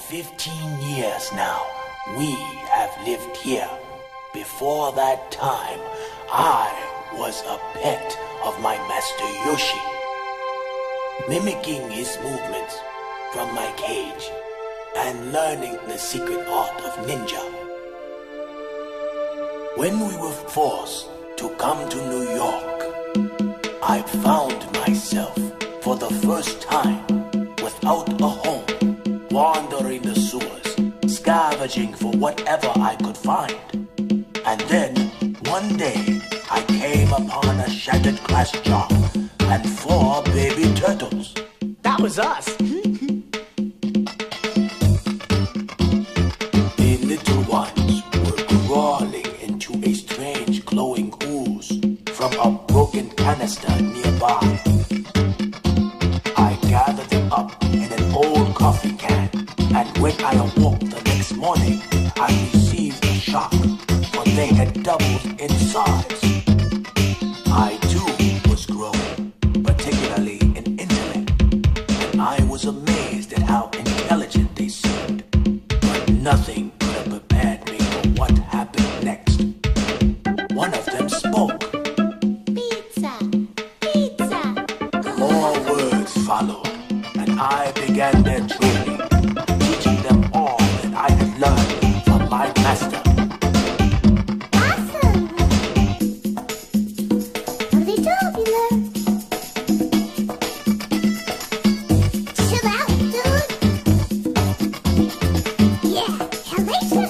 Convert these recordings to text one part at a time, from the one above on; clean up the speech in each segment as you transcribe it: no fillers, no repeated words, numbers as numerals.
15 years now, we have lived here. Before that time, I was a pet of my master Yoshi, mimicking his movements from my cage and learning the secret art of ninja. When we were forced to come to New York, I found myself for the first time without a home, wandering the sewers, scavenging for whatever I could find. And then, one day, I came upon a shattered glass jar and 4 baby turtles. That was us. The little ones were crawling into a strange glowing ooze from a broken canister nearby. I gathered them up in an old coffee can, and when I awoke the next morning, I received a shock, for they had doubled in size. I too was growing, particularly in intellect, and I was amazed at how intelligent they seemed. But nothing could have prepared me for what happened next. One of them spoke. Pizza! Pizza! More words followed, and I began their training, teaching them all that I had learned from my master. Awesome! What have they told you, Lou? Chill out, dude! Yeah, hellacious!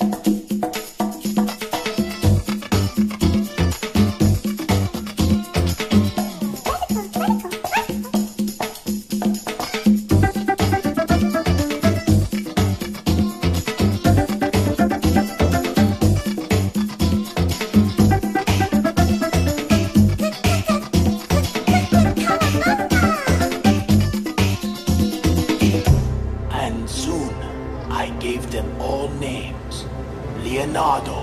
And soon I gave them all names: Leonardo,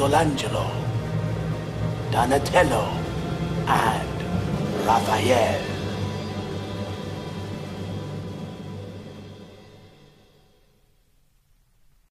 Michelangelo, Donatello, and Raphael.